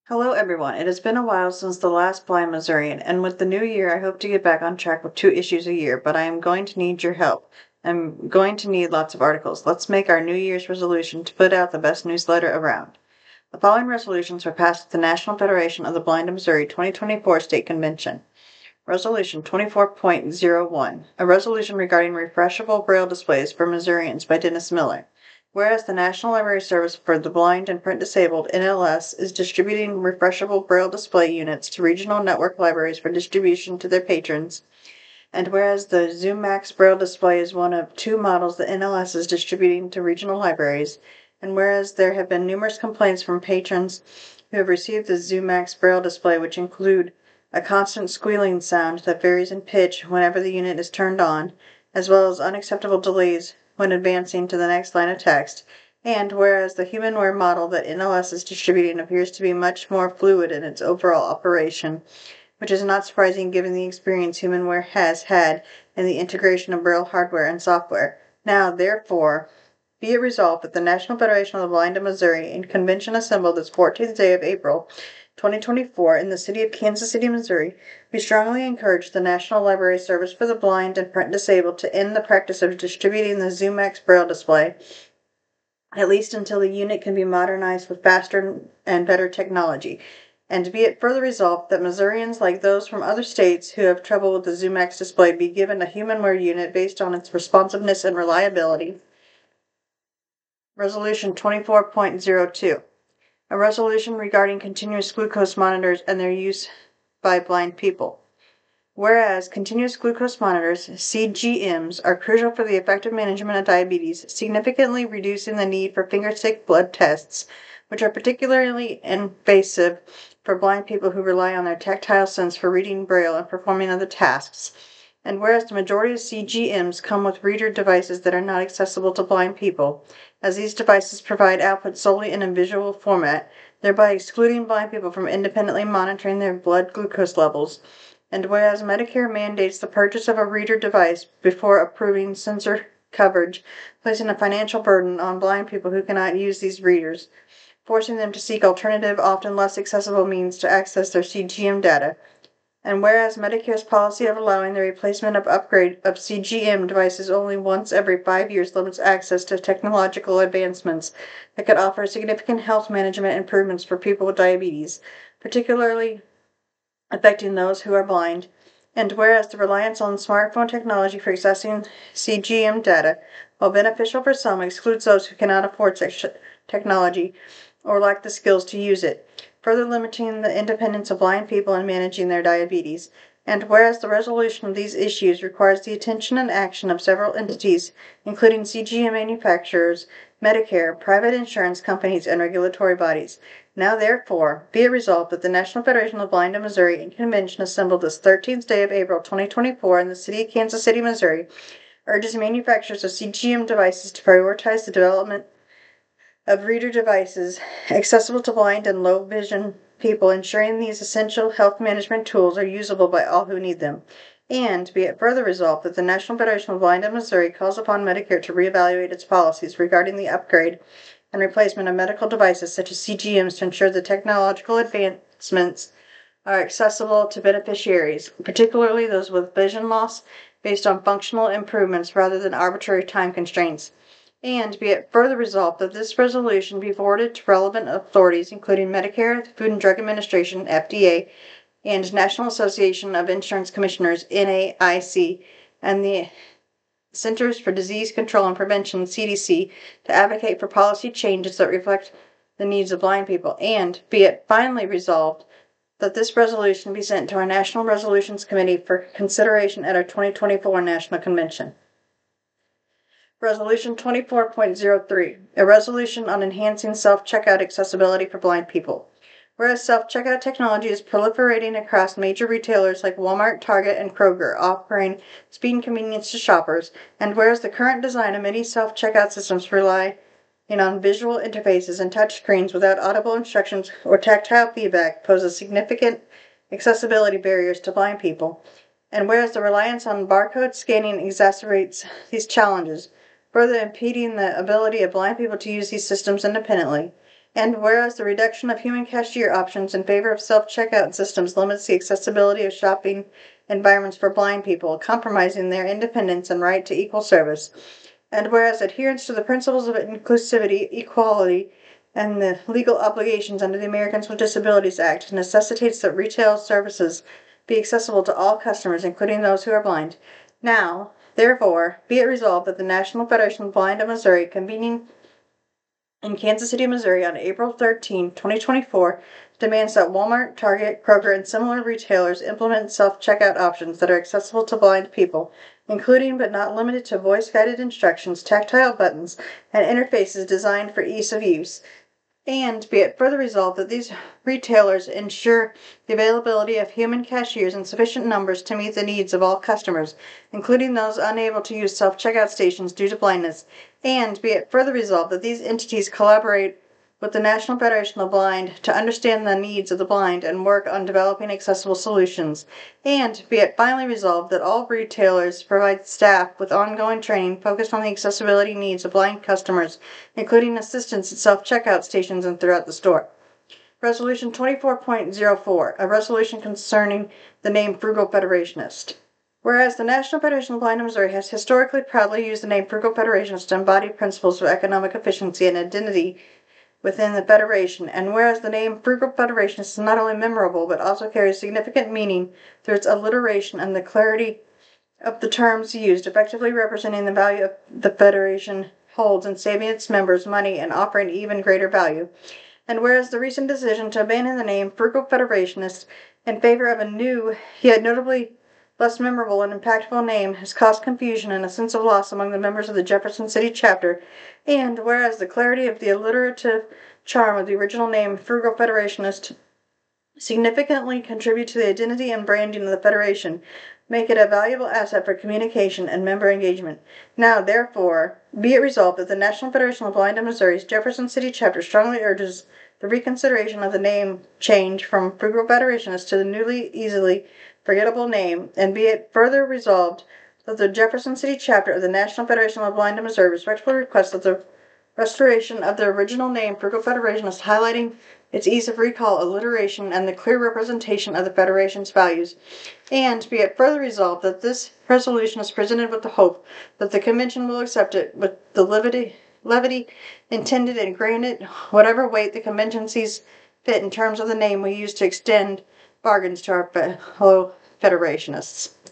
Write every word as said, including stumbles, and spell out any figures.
Hello, everyone. It has been a while since the last Blind Missourian, and with the new year, I hope to get back on track with two issues a year, but I am going to need your help. I'm going to need lots of articles. Let's make our New Year's resolution to put out the best newsletter around. The following resolutions were passed at the National Federation of the Blind of Missouri twenty twenty-four State Convention. Resolution twenty-four point oh one, a resolution regarding refreshable braille displays for Missourians by Dennis Miller. Whereas the National Library Service for the Blind and Print Disabled, N L S, is distributing refreshable braille display units to regional network libraries for distribution to their patrons, and whereas the ZoomMax braille display is one of two models that N L S is distributing to regional libraries, and whereas there have been numerous complaints from patrons who have received the ZoomMax braille display, which include a constant squealing sound that varies in pitch whenever the unit is turned on, as well as unacceptable delays when advancing to the next line of text, and whereas the HumanWare model that N L S is distributing appears to be much more fluid in its overall operation, which is not surprising given the experience HumanWare has had in the integration of Braille hardware and software. Now, therefore, be it resolved that the National Federation of the Blind of Missouri, in convention assembled this fourteenth day of April, twenty twenty-four, in the city of Kansas City, Missouri, we strongly encourage the National Library Service for the Blind and Print Disabled to end the practice of distributing the ZoomMax braille display, at least until the unit can be modernized with faster and better technology. And be it further resolved that Missourians, like those from other states who have trouble with the ZoomMax display, be given a HumanWare unit based on its responsiveness and reliability. Resolution twenty-four point oh two. A resolution regarding continuous glucose monitors and their use by blind people. Whereas continuous glucose monitors, C G Ms, are crucial for the effective management of diabetes, significantly reducing the need for fingerstick blood tests, which are particularly invasive for blind people who rely on their tactile sense for reading Braille and performing other tasks. And whereas the majority of C G Ms come with reader devices that are not accessible to blind people, as these devices provide output solely in a visual format, thereby excluding blind people from independently monitoring their blood glucose levels. And whereas Medicare mandates the purchase of a reader device before approving sensor coverage, placing a financial burden on blind people who cannot use these readers, forcing them to seek alternative, often less accessible means to access their C G M data. And whereas Medicare's policy of allowing the replacement of upgrade of C G M devices only once every five years limits access to technological advancements that could offer significant health management improvements for people with diabetes, particularly affecting those who are blind. And whereas the reliance on smartphone technology for accessing C G M data, while beneficial for some, excludes those who cannot afford such technology or lack the skills to use it, further limiting the independence of blind people in managing their diabetes. And whereas the resolution of these issues requires the attention and action of several entities, including C G M manufacturers, Medicare, private insurance companies, and regulatory bodies. Now, therefore, be it resolved that the National Federation of the Blind of Missouri, in convention assembled this thirteenth day of April twenty twenty-four in the city of Kansas City, Missouri, urges manufacturers of C G M devices to prioritize the development of reader devices accessible to blind and low vision people, ensuring these essential health management tools are usable by all who need them. And be it further resolved that the National Federation of the Blind of Missouri calls upon Medicare to reevaluate its policies regarding the upgrade and replacement of medical devices such as C G Ms to ensure the technological advancements are accessible to beneficiaries, particularly those with vision loss, based on functional improvements rather than arbitrary time constraints. And be it further resolved that this resolution be forwarded to relevant authorities, including Medicare, the Food and Drug Administration, F D A, and National Association of Insurance Commissioners, N A I C, and the Centers for Disease Control and Prevention, C D C, to advocate for policy changes that reflect the needs of blind people. And be it finally resolved that this resolution be sent to our National Resolutions Committee for consideration at our twenty twenty-four National Convention. Resolution twenty-four point oh three, a resolution on enhancing self-checkout accessibility for blind people. Whereas self-checkout technology is proliferating across major retailers like Walmart, Target, and Kroger, offering speed and convenience to shoppers, and whereas the current design of many self-checkout systems rely on visual interfaces and touchscreens without audible instructions or tactile feedback poses significant accessibility barriers to blind people, and whereas the reliance on barcode scanning exacerbates these challenges, further impeding the ability of blind people to use these systems independently. And whereas the reduction of human cashier options in favor of self-checkout systems limits the accessibility of shopping environments for blind people, compromising their independence and right to equal service. And whereas adherence to the principles of inclusivity, equality, and the legal obligations under the Americans with Disabilities Act necessitates that retail services be accessible to all customers, including those who are blind. Now, therefore, be it resolved that the National Federation of the Blind of Missouri, convening in Kansas City, Missouri on April thirteenth, twenty twenty-four, demands that Walmart, Target, Kroger, and similar retailers implement self-checkout options that are accessible to blind people, including but not limited to voice-guided instructions, tactile buttons, and interfaces designed for ease of use. And be it further resolved that these retailers ensure the availability of human cashiers in sufficient numbers to meet the needs of all customers, including those unable to use self-checkout stations due to blindness. And be it further resolved that these entities collaborate with the National Federation of the Blind to understand the needs of the blind and work on developing accessible solutions. And be it finally resolved that all retailers provide staff with ongoing training focused on the accessibility needs of blind customers, including assistance at self-checkout stations and throughout the store. Resolution twenty-four point oh four, a resolution concerning the name Frugal Federationist. Whereas the National Federation of the Blind of Missouri has historically proudly used the name Frugal Federationist to embody principles of economic efficiency and identity within the Federation, and whereas the name Frugal Federationist is not only memorable but also carries significant meaning through its alliteration and the clarity of the terms used, effectively representing the value of the Federation holds in saving its members money and offering even greater value. And whereas the recent decision to abandon the name Frugal Federationist in favor of a new, yet notably less memorable and impactful name has caused confusion and a sense of loss among the members of the Jefferson City chapter, and whereas the clarity of the alliterative charm of the original name Frugal Federationist significantly contribute to the identity and branding of the Federation, make it a valuable asset for communication and member engagement. Now, therefore, be it resolved that the National Federation of the Blind of Missouri's Jefferson City chapter strongly urges the reconsideration of the name change from Frugal Federationist to the newly easily forgettable name, and be it further resolved that the Jefferson City chapter of the National Federation of the Blind of Missouri respectfully requests that the restoration of the original name Frugal Federationist, highlighting its ease of recall, alliteration, and the clear representation of the Federation's values. And be it further resolved that this resolution is presented with the hope that the Convention will accept it with the levity, levity intended and grant it whatever weight the Convention sees fit in terms of the name we use to extend bargains to our fellow Federationists.